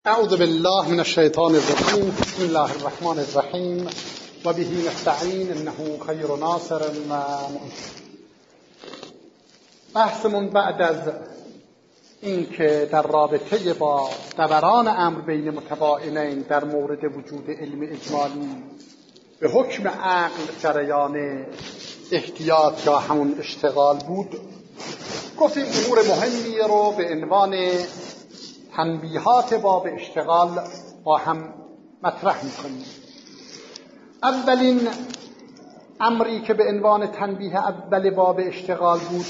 اعوذ بالله من الشیطان الرجیم. بسم الله الرحمن الرحیم و به نستعین انه خیر ناصر و معین. بحثمون بعد از اینکه در رابطه با دوران امر بین متباینین در مورد وجود علم اجمالی به حکم عقل جریان احتیاط یا همون اشتغال بود، گفتیم امور مهمی رو به عنوان تنبیهات باب اشتغال با هم مطرح میکنیم. اولین امری که به عنوان تنبیه اول باب اشتغال بود،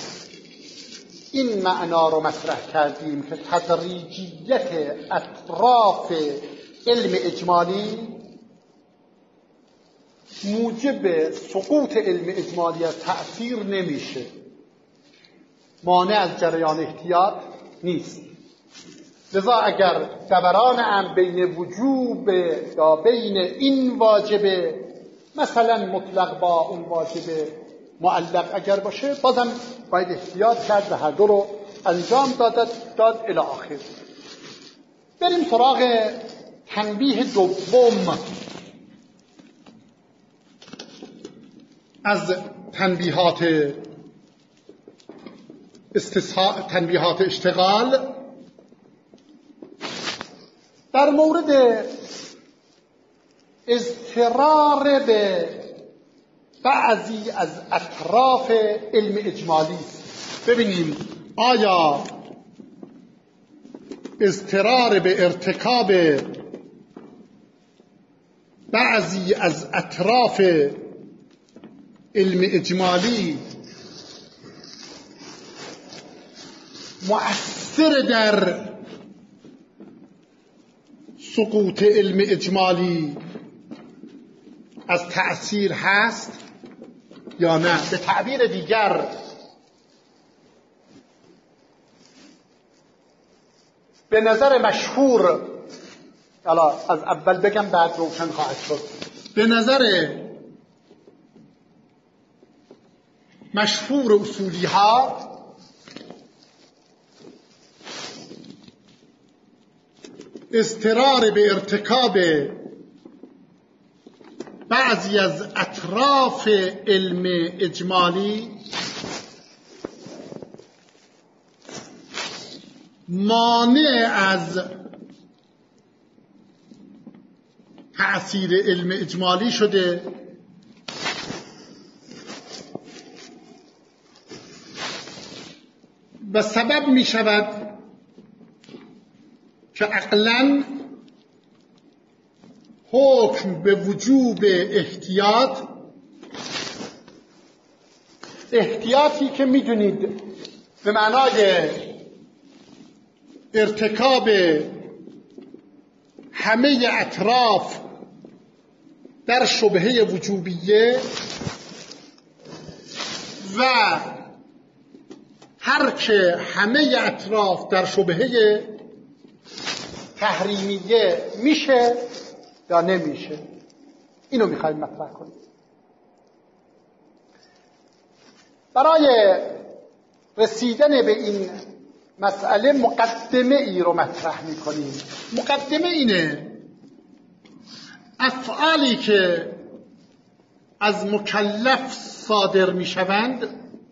این معنا رو مطرح کردیم که تدریجیت اطراف علم اجمالی موجب سقوط علم اجمالی از تأثیر نمیشه، مانع از جریان احتیاط نیست. لذا اگر دوران امر بین وجوب یا بین این واجب مثلا مطلق با اون واجب معلق اگر باشه، بازم باید احتیاط کرد و هر دو رو انجام داد الی آخر. بریم سراغ تنبیه دوم از تنبیهات اشتغال در مورد اضطرار به بعضی از اطراف علم اجمالی است. ببینیم آیا اضطرار به ارتکاب بعضی از اطراف علم اجمالی مؤثر در سقوط علم اجمالی از تأثیر هست یا نه. به تعبیر دیگر، به نظر مشهور، حالا از اول بگم بعد روشن خواهد شد، به نظر مشهور اصولی ها اضطرار به ارتکاب بعضی از اطراف علم اجمالی مانع از تأثیر علم اجمالی شده و سبب می شود که عقلاً حکم به وجوب احتیاطی که میدونید به معنای ارتکاب همه اطراف در شبهه وجوبیه و هر که همه اطراف در شبهه تحریمیه میشه یا نمیشه، اینو میخوایم مطرح کنیم. برای رسیدن به این مسئله مقدمه ای رو مطرح میکنیم. مقدمه اینه: افعالی که از مکلف صادر میشوند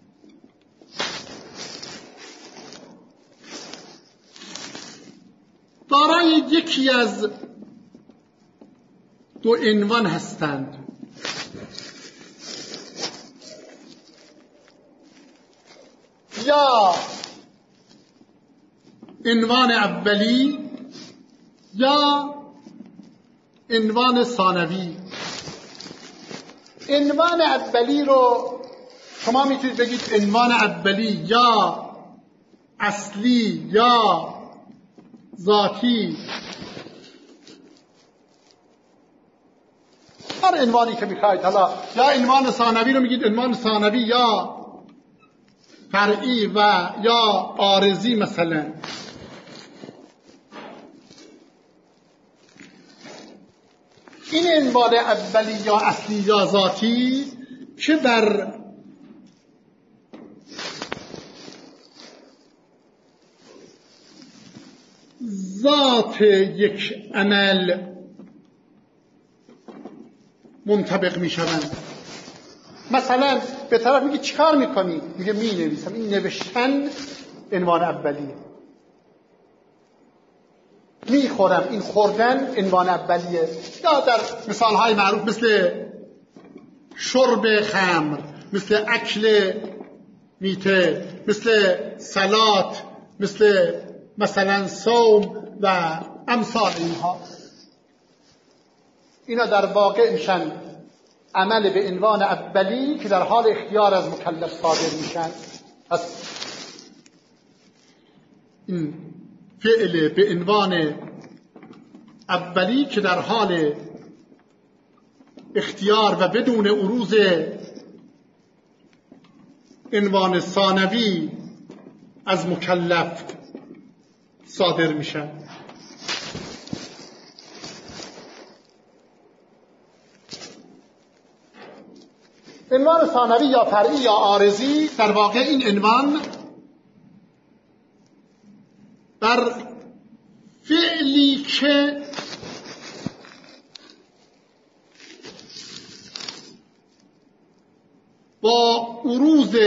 دارای یکی از دو عنوان هستند. یا عنوان اولی یا عنوان ثانوی. عنوان اولی رو شما میتونید بگید عنوان اولی یا اصلی یا ذاتی. هر عنوانی که میخواید، حالا یا عنوان ثانوی رو میگید عنوان ثانوی یا فرعی و یا عارضی مثلا. این عنوان اولی یا اصلی یا ذاتی که در ذات یک عمل منطبق می شوند. مثلا به طرف میگه چیکار میکنی؟ میگه می نویسم. این نوشتن عنوان اولیه. میخورم، این خوردن عنوان اولیه. یا در مثالهای معروف مثل شرب خمر، مثل اکل میته، مثل صلات، مثلا صوم و امثال اینها، اینا در واقع میشن عمل به عنوان اولی که در حال اختیار از مکلف صادر میشن. پس این فعل به عنوان اولی که در حال اختیار و بدون عروض عنوان ثانوی از مکلف صادر میشن. عنوان ثانوی یا فرعی یا عارضی، در واقع این عنوان بر فعلی که با عروض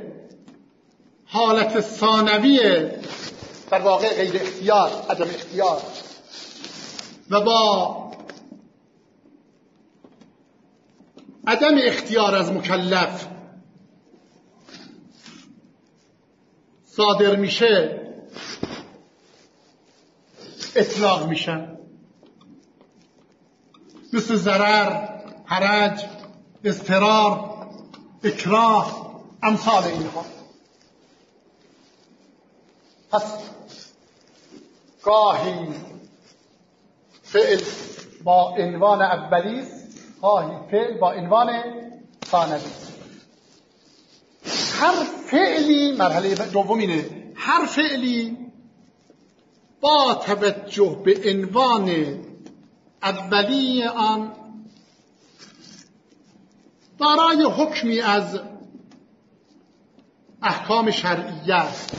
حالت ثانوی در واقع غیر اختیار، عدم اختیار، و با عدم اختیار از مکلف صادر میشه اطلاق میشن. مثل ضرر، حرج، اضطرار، اکراه، امثال اینها. پس گاهی فعل با عنوان اولی است، گاهی فعل با عنوان ثانوی. هر فعلی، مرحله دوم اینه، هر فعلی با توجه به عنوان اولی آن دارای حکمی از احکام شرعیه است.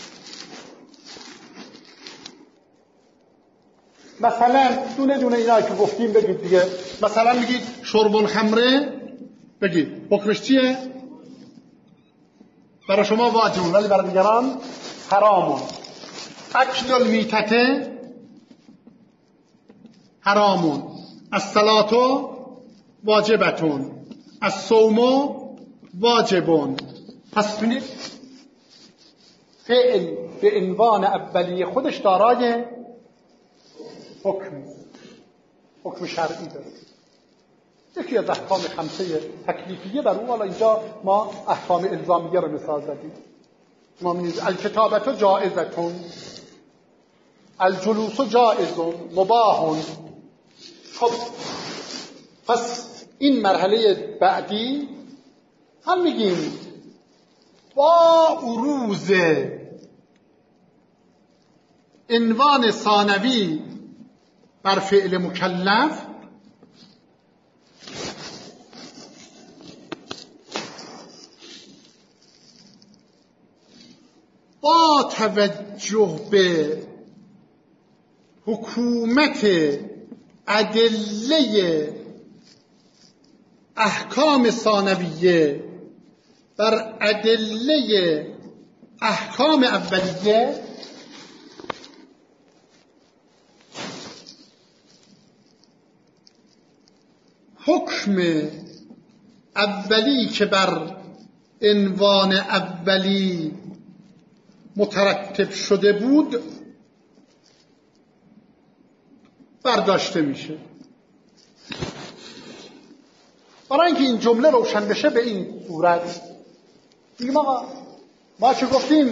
مثلا دونه اینا که گفتیم بگید دیگه. مثلا میگید شرب الخمره، بگید حکمش چیه؟ برای شما واجب ولی برای دیگران حرامه. اکل المیتته حرامون، الصلاة واجبتون، الصوم واجبون. پس ببینید فعل به عنوان اولیه خودش دارای حکم شرعی داره. یکی از احکام خمسه تکلیفیه در اون، حالا اینجا ما احکام الزامیه رو مثال زدیم. ما می‌بینید الکتابت جائزتون، الجلوس جائزون، مباحون. خب پس این مرحله بعدی هم میگیم با عروض عنوان ثانوی بر فعل مکلف با توجه به حکومت ادله احکام ثانویه بر ادله احکام اولیه حکم اولی که بر عنوان اولی مترتب شده بود برداشته میشه. برای اینکه این جمله روشن بشه به این صورت میگیم آقا ما چه گفتیم؟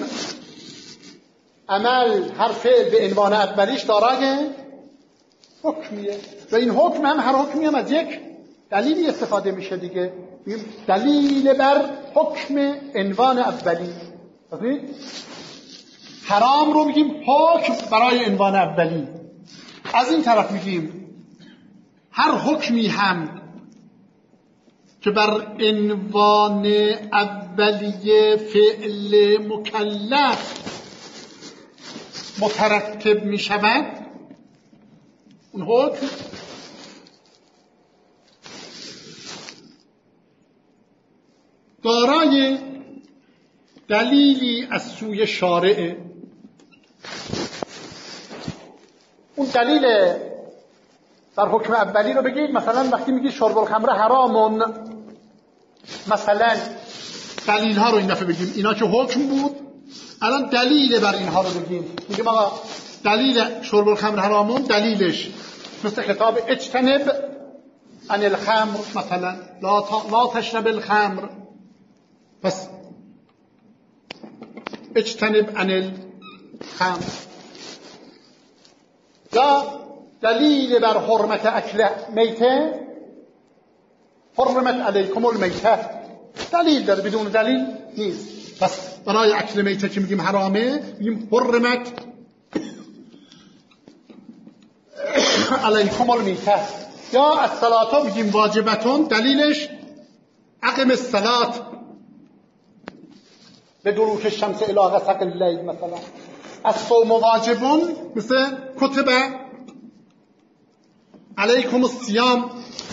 عمل هر فعل به عنوان اولیش دارای حکمیه و این حکم هم هر حکمی هم از یک دلیلی استفاده میشه دیگه. میگیم دلیل بر حکم عنوان اولی. حرام رو میگیم حکم برای عنوان اولی. از این طرف میگیم هر حکمی هم که بر عنوان اولیه فعل مکلف مترتب می شود اون حکم دارای دلیلی از سوی شارع. اون دلیل در حکم اولی رو بگید. مثلا وقتی میگی شرب الخمر حرامون، مثلا دلیل ها رو این دفعه بگیم. اینا که حکم بود، الان دلیل بر اینها رو بگیم. میگیم آقا دلیل شرب الخمر حرامون، دلیلش مثل خطاب اجتنب عن الخمر، مثلا لا تشرب الخمر، پس اجتنب عن الخمر. یا دلیل بر حرمت اکل میته، حرمت علیکم المیته، دلیل داره، بدون دلیل نیست. پس برای اکل میته که میگیم حرامه، میگیم حرمت علیکم المیته. یا الصلاة میگیم واجبتون، دلیلش اقم الصلاة لدلوک الشمس الی غسق اللیل. مثلا الصوم واجبون، مثل کتب علیکم الصیام.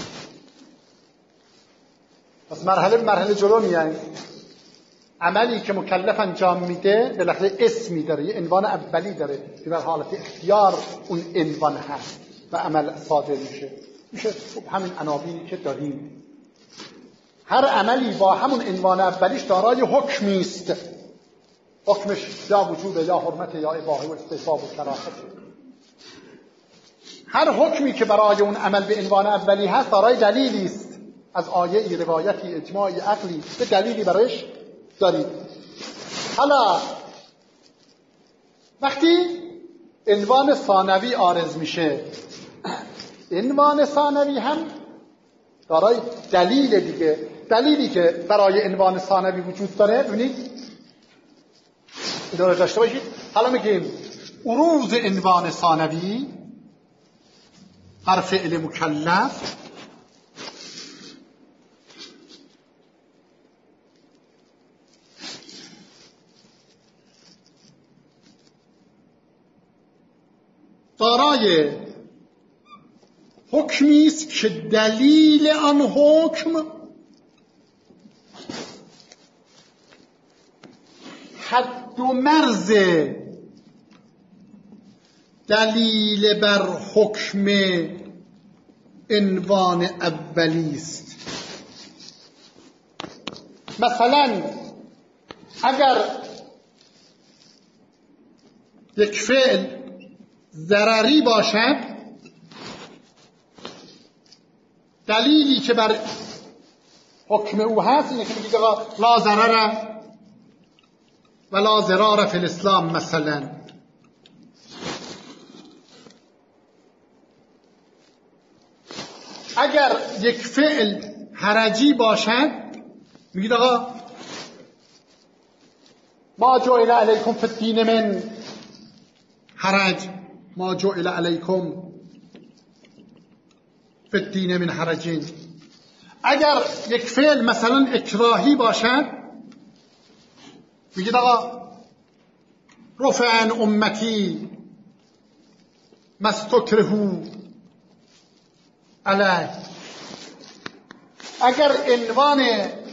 پس مرحله جلو میایم. عملی که مکلف انجام میده بالاخره اسمی داره، یه عنوان اولی داره که در حالت اختیار اون عنوان هست و عمل صادر میشه همین عناوینی که داریم. هر عملی با همون عنوان اولیش دارای حکمی است. حکمش یا وجوب یا حرمت یا اباحه و استحباب و کراهت. هر حکمی که برای اون عمل به عنوان اولی هست دارای دلیلی است، از آیه، روایتی، اجماعی، عقلی، به دلیلی برایش دارید. حالا وقتی عنوان ثانوی عارض میشه، عنوان ثانوی هم دارای دلیل دیگه. دلیلی که برای عنوان ثانوی وجود داره، ببینید اینو رو داشته باشید. حالا میگیم عروض عنوان ثانوی بر فعل مکلف دارای حکمی است که دلیل آن حکم حد و مرز دلیل بر حکم عنوان اولی است. مثلا اگر یک فعل ضرری باشد، دلیلی که بر حکم او هست اینه که میگه لا ضرر و لا ضرار فی الاسلام. مثلا اگر یک فعل حرجی باشد، میگید آقا ما جعل علیکم فی الدین من حرج، ما جعل علیکم فی الدین من حرجین. اگر یک فعل مثلا اکراهی باشد، میگید آقا رفع عن امتی ما استکرهوا علیه. اگر عنوان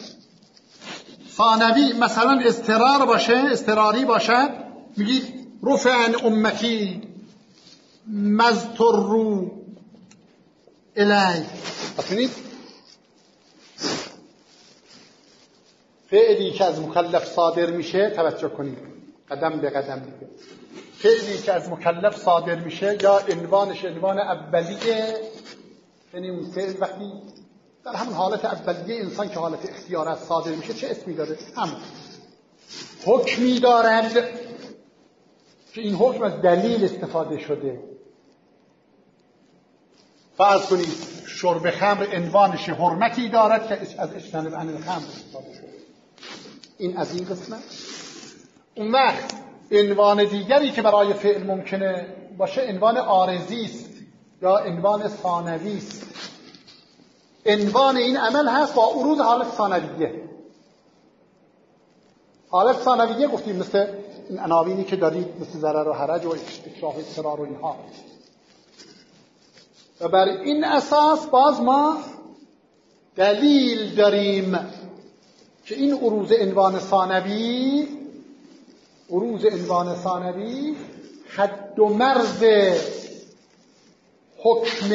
ثانوی مثلا اضطرار باشه، اضطراری باشد، میگید رفع عن امتی ما اضطروا الیه. ببینید فعلی که از مکلف صادر میشه، توجه کنید قدم به قدم دیگه. فعلی که از مکلف صادر میشه یا عنوانش عنوان اولیه، یعنی اون فعل وقتی در همون حالت اولیه انسان که حالت اختیارات صادر میشه چه اسمی داره؟ هم حکمی دارند که این حکم از دلیل استفاده شده. فرض کنید شرب خمر عنوانش حرمتی دارد که از اجتناب عن الخمر استفاده شده. این از این قسمه. اون وقت عنوان دیگری که برای فعل ممکنه باشه عنوان عارضی است یا عنوان ثانوی است. عنوان این عمل هست با عروض حالت ثانویه. حالت ثانویه گفتیم مثل این عناوینی که دارید، مثل ضرر و حرج و اکراه و اضطرار و اینها. و بر این اساس باز ما دلیل داریم که این عروض عنوان ثانوی حد و مرز حکم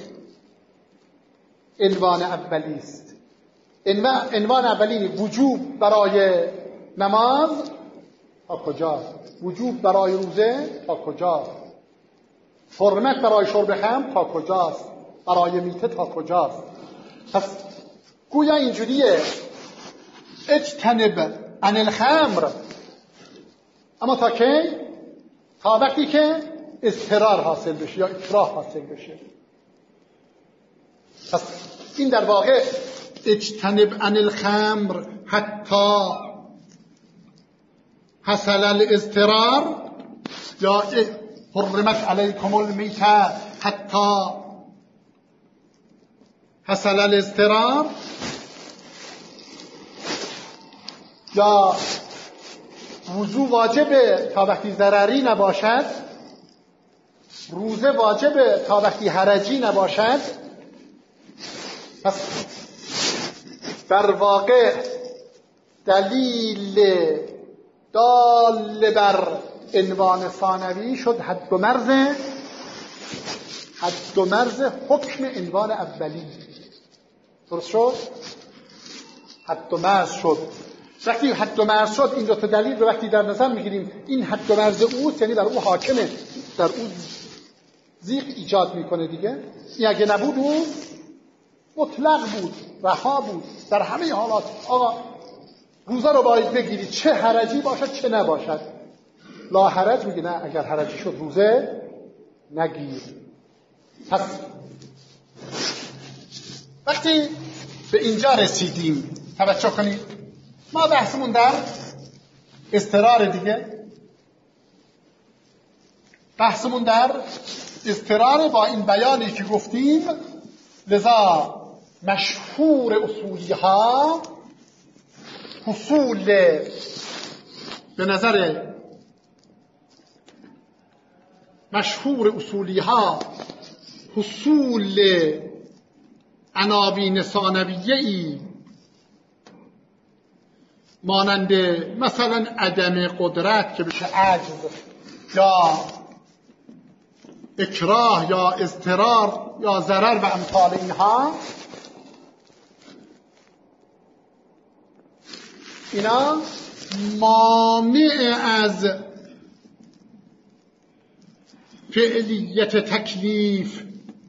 عنوان اولی است. عنوان اولی وجوب برای نماز تا کجاست؟ وجوب برای روزه تا کجاست؟ حرمت برای شرب خمر تا کجاست؟ برای میته تا کجاست؟ پس گویا اینجوریه اجتنب عن الخمر، اما تا کی؟ تا وقتی که اضطرار حاصل بشه یا اکراه حاصل بشه. پس این در واقع اجتنب عن الخمر حتی حصل الاضطرار، یا حرمت علیکم المیتة حتی حصل الاضطرار، یا وضو واجبه تا وقتی ضرری نباشد، روزه واجبه تا وقتی حرجی نباشد. پس در واقع دلیل دال بر عنوان ثانوی شد حد و مرز حکم عنوان اولی. درست شد؟ حد و مرز شد. وقتی حد و مرز شد، این دو تا دلیل رو وقتی در نظر میگیریم، این حد و مرز اوست، یعنی در او حاکمه، در او ضیق ایجاد میکنه دیگه. این اگه نبود او مطلق بود، رها بود در همه حالات. آقا روزه رو باید بگیری، چه حرجی باشد چه نباشد. لا حرج میگه نه، اگر حرجی شد روزه نگیر. پس وقتی به اینجا رسیدیم توجه کنید، ما بحثمون در اضطرار دیگه، بحثمون در اضطرار با این بیانی که گفتیم. لذا مشهور اصولی ها حصول به نظر مشهور اصولی ها حصول عناوین ثانویه‌ای مانند مثلا عدم قدرت که بشه عجز یا اکراه یا اضطرار یا ضرر و امثال اینها، اینا مانع از فعلیت تکلیف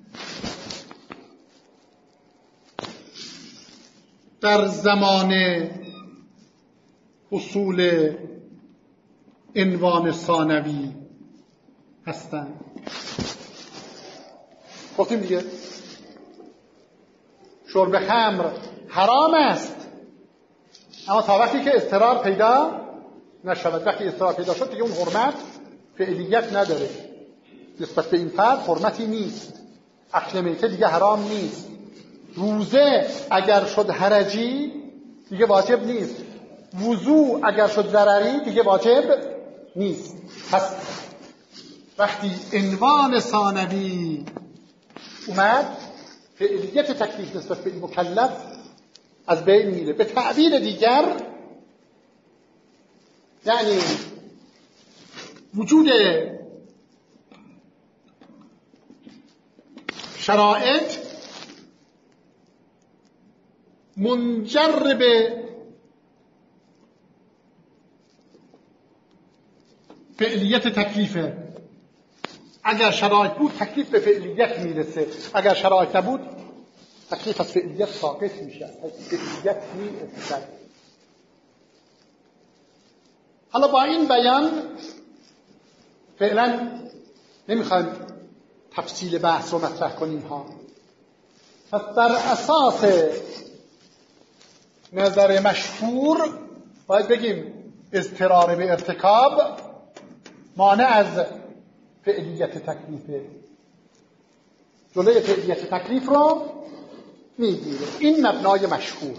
در زمان حصول عنوان ثانوی هستند. گفتیم دیگه شرب خمر حرام است، اما تا وقتی که اضطرار پیدا نشود. وقتی اضطرار پیدا شد دیگه اون حرمت فعلیت نداره، نسبت به این فرد حرمتی نیست. اکل میته دیگه حرام نیست. روزه اگر شد حرجی دیگه واجب نیست. وضو اگر شد ضرری دیگه واجب نیست. پس وقتی عنوان ثانوی اومد، فعلیت تکلیف نسبت به این مکلف از بین میره. به تعبیر دیگر یعنی وجود شرایط منجر به فعلیت تکلیفه. اگر شرایط بود تکلیف به فعلیت میرسه، اگر شرایط نبود تکلیف از فعلیت ساقط میشه، از فعلیت میرسه. حالا با این بیان فعلا نمیخوایم تفصیل بحث رو مطرح کنیم ها. پس بر اساس نظر مشهور باید بگیم اضطرار به ارتکاب مانع از فعلیت تکلیفه، جلوی فعلیت تکلیف رو میگیره. این مبنای مشهور،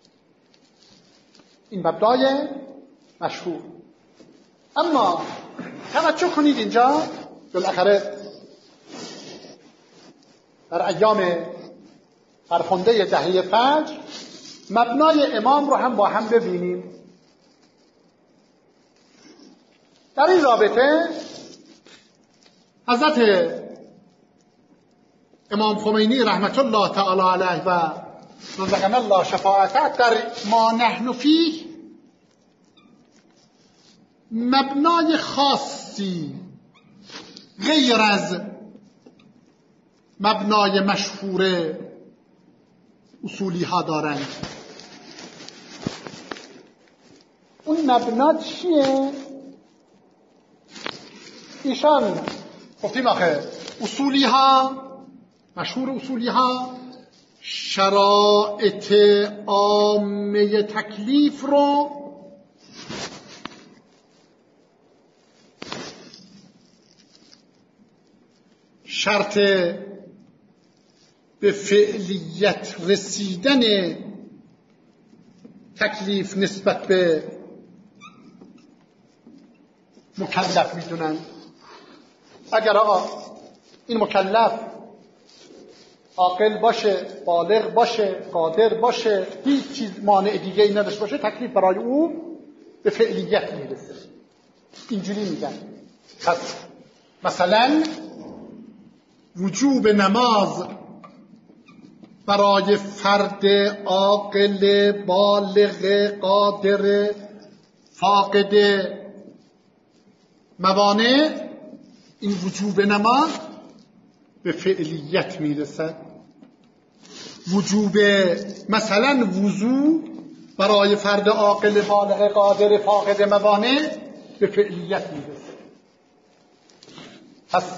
این مبنای مشهور. اما توجه کنید اینجا بالاخره در ایام فرخنده دهه فجر مبنای امام رو هم با هم ببینیم. در این رابطه حضرت امام خمینی رحمت الله تعالی علیه و رزقنا الله شفاعته در ما نحن فیه مبنای خاصی غیر از مبنای مشهور اصولی ها دارند. اون مبنا چیه؟ ایشان گفتیم آخه اصولی ها، مشهور اصولی ها شرایط عامه تکلیف رو شرط به فعلیت رسیدن تکلیف نسبت به مکلف میدونن. اگر این مکلف عاقل باشه، بالغ باشه، قادر باشه، هیچ چیز مانع دیگه ای نداشته باشه، تکلیف برای او به فعلیت میرسه. اینجوری میگن. پس مثلا وجوب نماز برای فرد عاقل بالغ قادر فاقد موانع، این وجوب نماز به فعلیت میرسد. وجوب مثلا وضو برای فرد عاقل بالغ قادر فاقد موانع به فعلیت میرسه. پس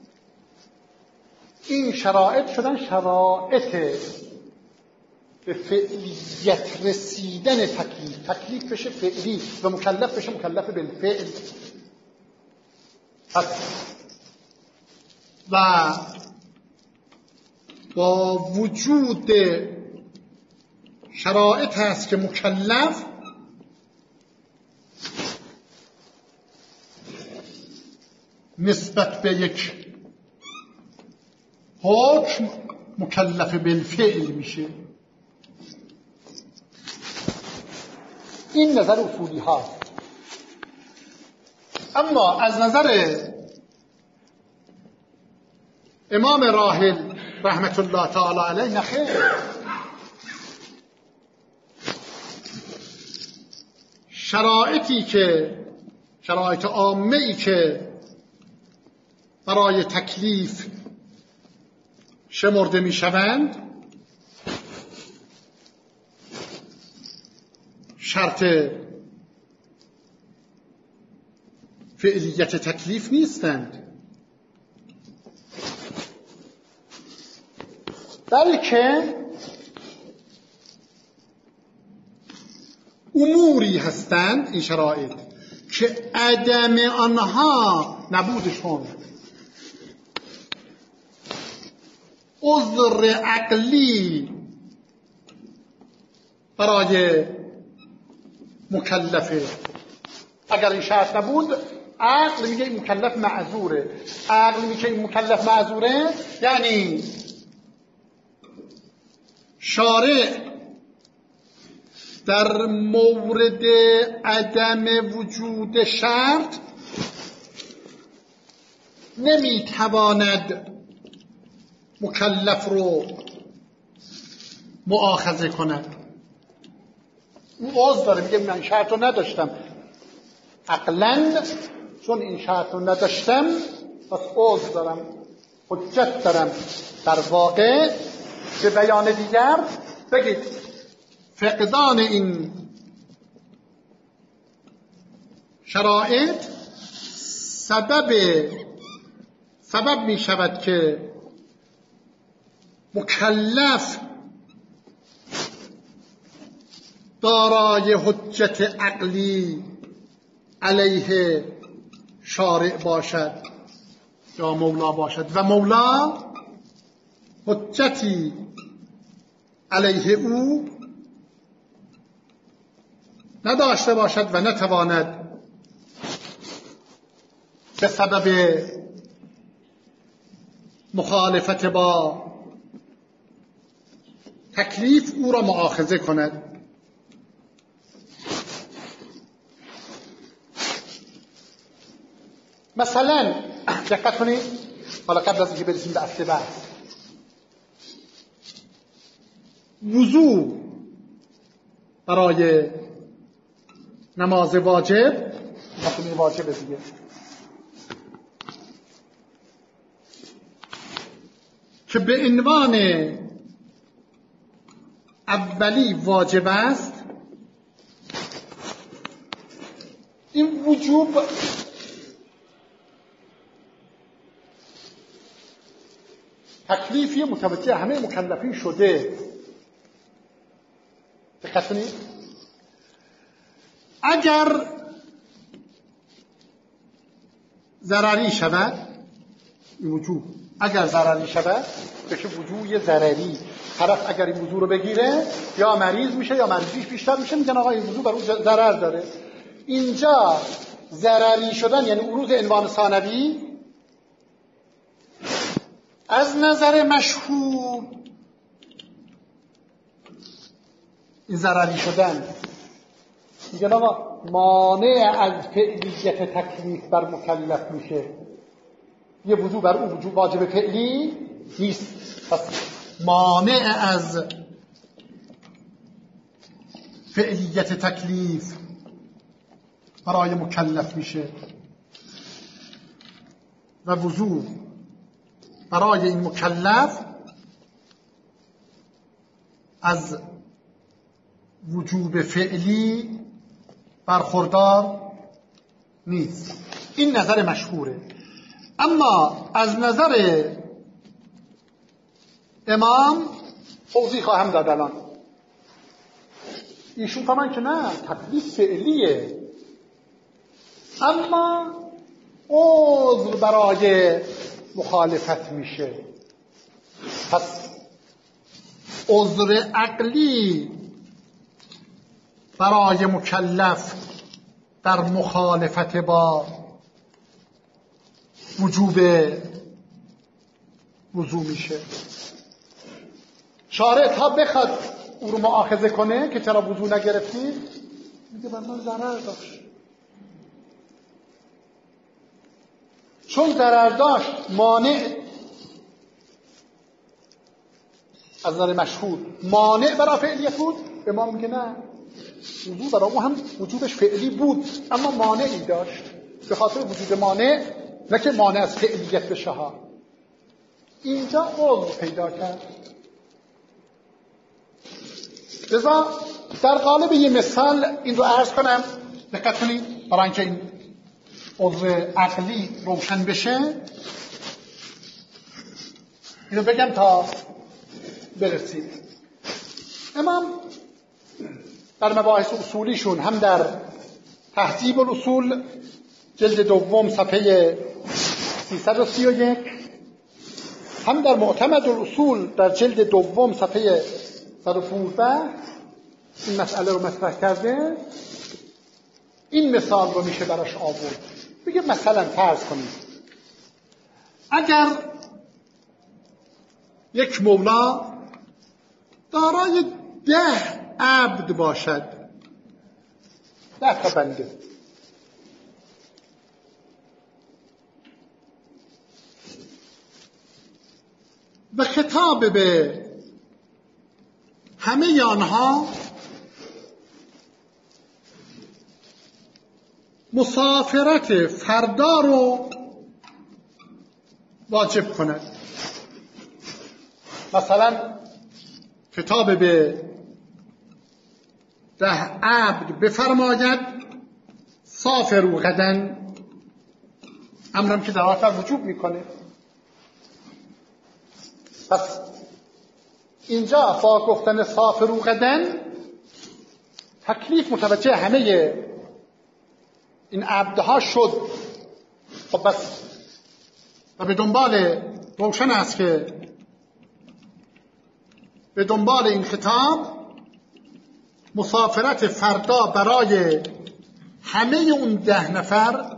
این شرایط شدن شرایط به فعلیت رسیدن تکلیف. تکلیف بشه فعلی و مکلف بشه مکلف بالفعل. پس و با وجود شرایط هست که مکلف نسبت به یک حکم مکلف بالفعل میشه. این نظر اصولی ها. اما از نظر امام راحل رحمت الله تعالی علیه نخیر. شرایط عامه ای که برای تکلیف شمرده می شوند شرط فعلیت تکلیف نیستند، بلکه اموری هستند این شرایط که عدم آنها، نبودشون، عذر عقلی برای مکلفه. اگر این شرط نبود عقل میگه این مکلف معذوره. عقل میگه این مکلف معذوره یعنی شارع در مورد عدم وجود شرط نمیتواند مکلف رو مؤاخذه کند. اون عذر داره، میگه من شرط رو نداشتم، عقلاً چون این شرط رو نداشتم پس عذر دارم، حجت دارم. در واقع به بیان دیگر بگید فقدان این شرایط سبب می شود که مکلف دارای حجت عقلی علیه شارع باشد یا مولا باشد و مولا حجتی علیه او نداشته باشد و نتواند به سبب مخالفت با تکلیف او را مؤاخذه کند. مثلا دقت کنید، حالا قبل از اینکه برسیم به اصل بحث، وضو برای نماز واجب، مثلا واجب دیگه، که به عنوان اولی واجب است، این وجوب تکلیفی متوجه همه مکلفین شده. دقت کنید، اگر ضرری شود این وجوب، اگر ضرری شود بشه وجوب ضرری. طرف اگر این وضو رو بگیره یا مریض میشه یا مریضیش بیشتر میشه، میگن آقا این وضو بر اون ضرر داره. اینجا ضرری شدن یعنی عروض عنوان ثانوی از نظر مشهور، این ضرری شدن میگن آقا مانع از فعلیت تکلیف بر مکلف میشه. یه وضو بر اون وجوب واجب فعلی نیست، پس مانع از فعلیت تکلیف برای مکلف میشه و وضو برای این مکلف از وجوب فعلی برخوردار نیست. این نظر مشهوره. اما از نظر امام توضیح خواهم داد الان. ایشون فرمان که نه، تکلیف فعلیه، اما عذر برای مخالفت میشه. پس عذر عقلی برای مکلف در مخالفت با وجوب وضو میشه. شارع تا بخواد او رو مؤاخذه کنه که چرا وضو نگرفتی، میگه بر من ضرر داشت. چون ضرر داشت مانع از نظر مشهور مانع برای فعلیت بود، امام میگه نه، وضو برای او هم وجودش فعلی بود اما مانعی داشت. به خاطر وجود مانع، نه که مانع از فعلیت بشه ها. اینجا عذر پیدا کرد. لذا در قالب یه مثال این رو عرض کنم، دقت کنید برای اینکه این عذر عقلی روشن بشه. اینو بگم تا برسید. امام در مباحث اصولیشون هم در تهذیب الاصول جلد دوم صفحه 331، هم در معتمد الاصول در جلد دوم صفحه 115 این مسئله رو مطرح کرده. این مثال رو میشه براش آورد. بگه مثلا فرض کنید اگر یک مولا دارای 10 عبد باشد، 10 تا بنده، و خطاب به همه آنها مسافرت فردا رو واجب کند. مثلا خطاب به 10 عبد بفرماید سافروا غدا، امرم که دلالت بر وجوب میکنه. پس اینجا با گفتن سافروا غدا تکلیف متوجه همه این عبدها شد. خب بس و به دنبال روشن است که به دنبال این خطاب مسافرت فردا برای همه اون 10 نفر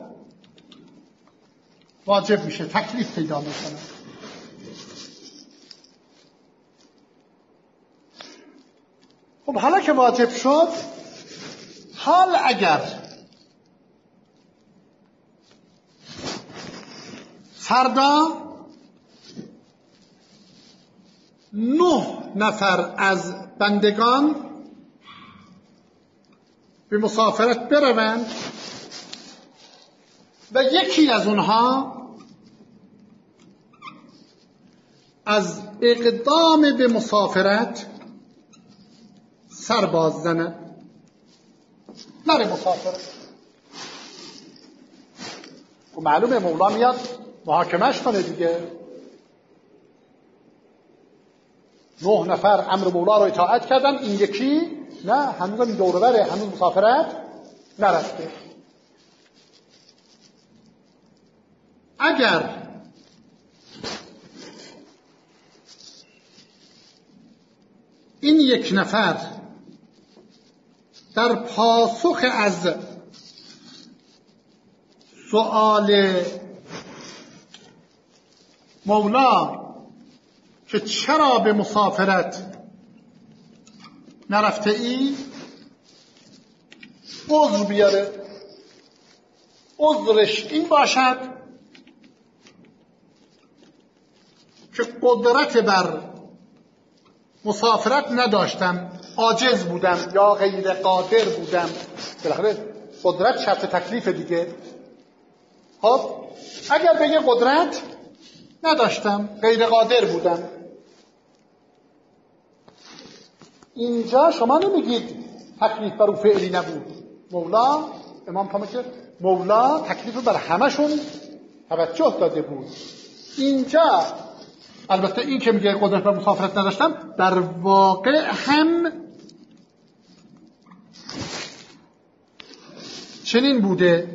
واجب میشه، تکلیف پیدا میکنه. خب حالا که واجب شد، حال اگر فردا 9 نفر از بندگان به مسافرت بروند و یکی از اونها از اقدام به مسافرت سر باز زند، نره مسافرت. و معلومه مولا میاد محاکمش کنه دیگه. 9 نفر امر مولا رو اطاعت کردن، این یکی نه، هنوز این دوره بره، هنوز مسافرت نرفته. اگر این یک نفر در پاسخ از سؤال مولا که چرا به مسافرت نرفته ای عذر بیاره، عذرش این باشد که قدرت بر مسافرت نداشتم، عاجز بودم یا غیر قادر بودم. بالاخره قدرت شرط تکلیف دیگه. خب اگر بگه قدرت نداشتم، غیر قادر بودم، اینجا شما نمیگید تکلیف بر او فعلی نبود. مولا امام فهمه که مولا تکلیف بر همشون توجه داده بود. اینجا البته این که میگه قدرت بر مسافرت نداشتم، در واقع هم چنین بوده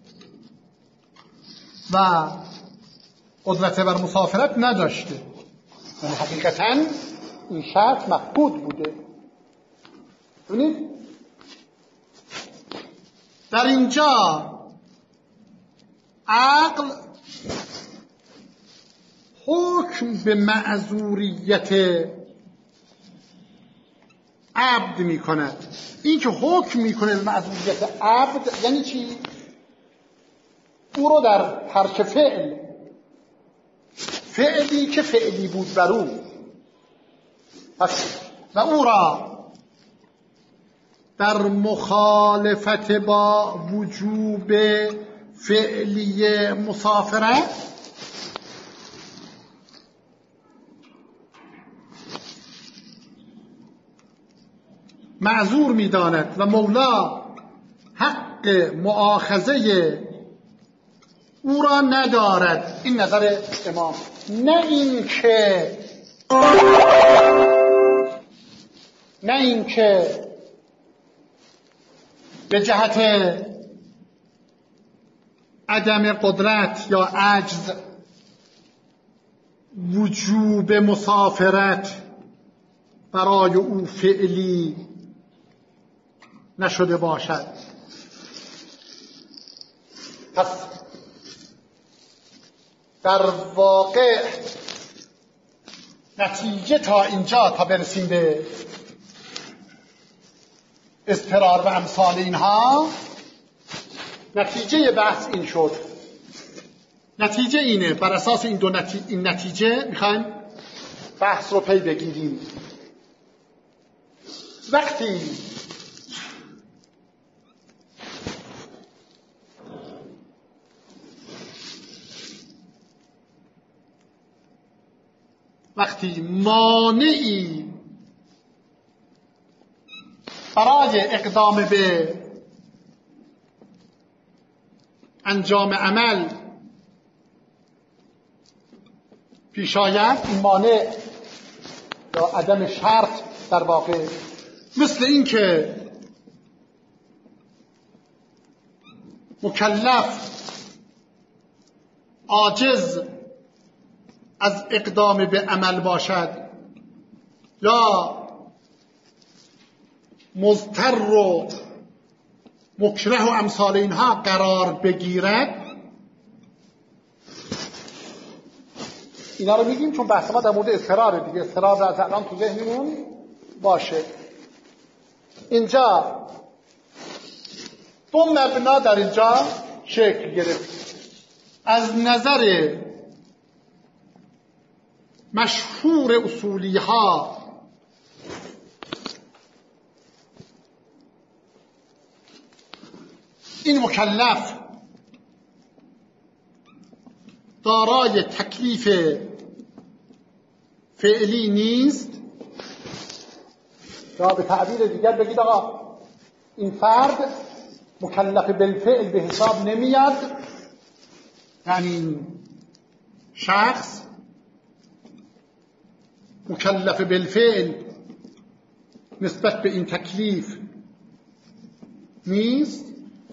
و قدرت بر مسافرت نداشته، یعنی حقیقتاً این شرط مفقود بوده. ببینید در اینجا عقل حکم به معذوریت عبد می کند. این که حکم می کنه به معذوریت عبد یعنی چی؟ او رو در ترک فعلی که فعلی بود بر او، پس و او را در مخالفت با وجوب فعلی مسافرت معذور می‌داند و مولا حق مؤاخذه او را ندارد. این نظر امام. نه این که به جهت عدم قدرت یا عجز وجوب مسافرت برای او فعلی نشده باشد. پس در واقع نتیجه تا اینجا، تا برسیم به اضطرار و امثال اینها، نتیجه بحث این شد. نتیجه اینه، بر اساس این این نتیجه میخوایم بحث رو پی بگیریم. وقتی مانعی برای اقدام به انجام عمل پیش آید، این مانع یا عدم شرط در واقع مثل این که مکلف عاجز از اقدام به عمل باشد یا مضطر و مکره و امثال اینها قرار بگیرد. اینا رو میگیم چون بحث ما در مورد اضطرار دیگه، اضطرار از الان تو ذهنمون باشه. اینجا دو مبنا در اینجا شکل گرفت. از نظر مشهور اصولی ها این مکلف دارای تکلیف فعلی نیست، یا به تعبیر دیگر بگید آقا این فرد مکلف بالفعل به حساب نمیاد، یعنی شخص مکلف بالفعل نسبت به این تکلیف نیست.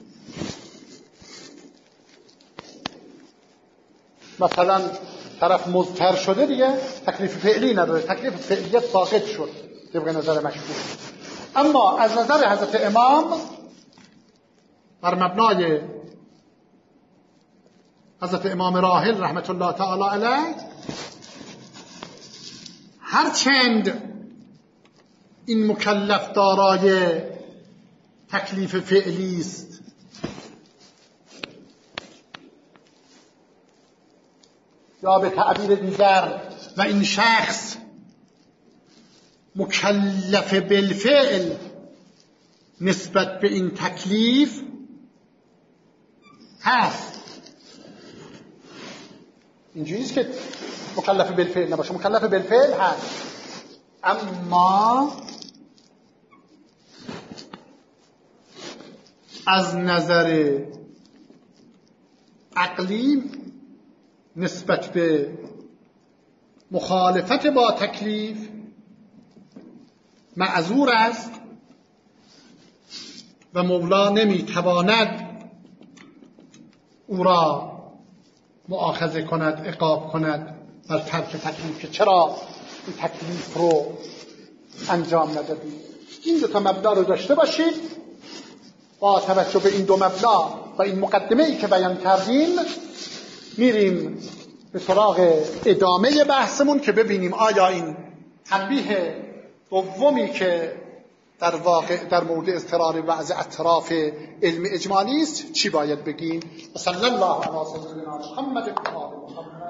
مثلا طرف مضطر شده دیگه تکلیف فعلی نداره، تکلیف فعلیت ساقط شد طبق نظر مشهور. اما از نظر حضرت امام بر مبنای حضرت امام راحل رحمت الله تعالی علیه، هرچند این مکلف دارای تکلیف فعلی است، یا به تعبیر دیگر و این شخص مکلف بالفعل نسبت به این تکلیف هست. اینجوریست که مکلف بالفعل نباشه، مکلف بالفعل هست، اما از نظر عقلی نسبت به مخالفت با تکلیف معذور است و مولا نمیتواند او را مؤاخذه کند، عقاب کند بر ترک تکلیف که چرا این تکلیف رو انجام ندادی. این دو تا مبنا رو داشته باشید. با توجه به این دو مبنا و این مقدمه ای که بیان کردیم میریم به سراغ ادامه بحثمون که ببینیم آیا این تنبیه دومی که در واقع در مورد اضطرار وضع اطراف علم اجمالی است چی باید بگیم. صلی الله علی سیدنا محمد و آل محمد.